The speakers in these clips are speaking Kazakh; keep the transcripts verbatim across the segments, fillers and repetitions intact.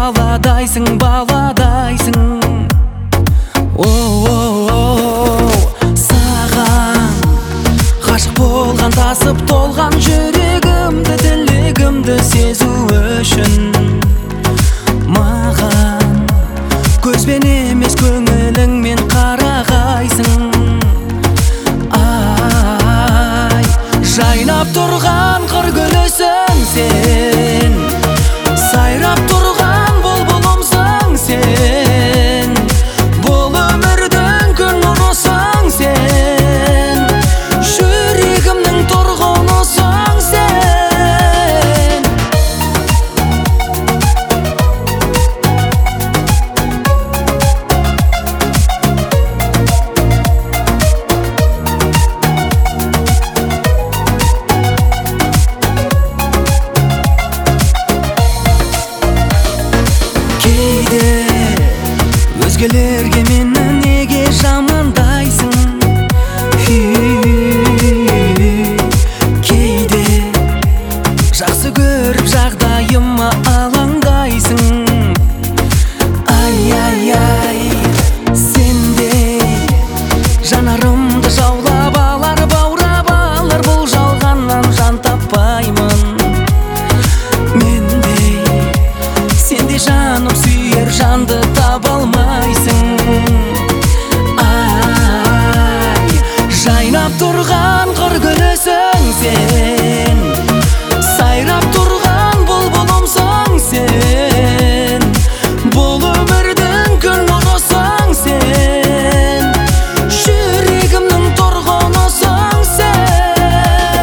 баладайсың, баладайсың. Оу, саған ғашық болған, тасып толған жүрегімді, тілегімді сезу үшін маған көзбен емес көңіліңмен қарағайсың. Ай, жайнап тұрған қыр гүлісің сен, сайрап тұрған бұлбұлымсың сен, бұл өмірдің күн нұрысың сен, жүрегімнің тұрғынысың сен. Кейде өзгелерге мені неге жамандайсың? Кейде жақсы көріп жағдайыма алаңдайсың. Ай-ай-ай, сендей жанарымды жаулап алар, баурап алар, бұл жалғаннан жан таппаймын. Мендей сендей жаным сүйер жанды таба алмайсың. Ай, жайнап тұрған қыр гүлісің сен, сайрап тұрған бұлбұлымсың сен, бұл өмірдің күн нұрысың сен, жүрегімнің тұрғынысың сен.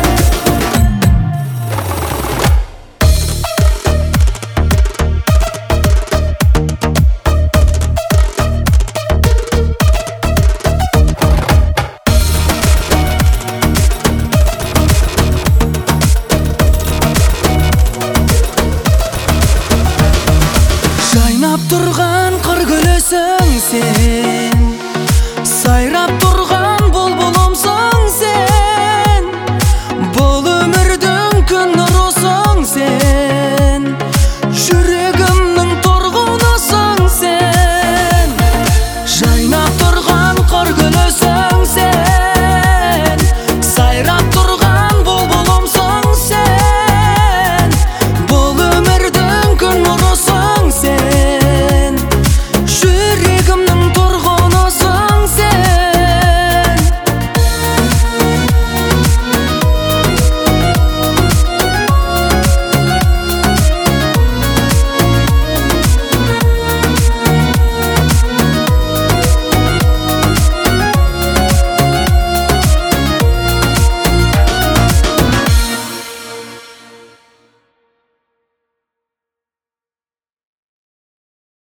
Жайнап тұрған қыр гүлісің сен,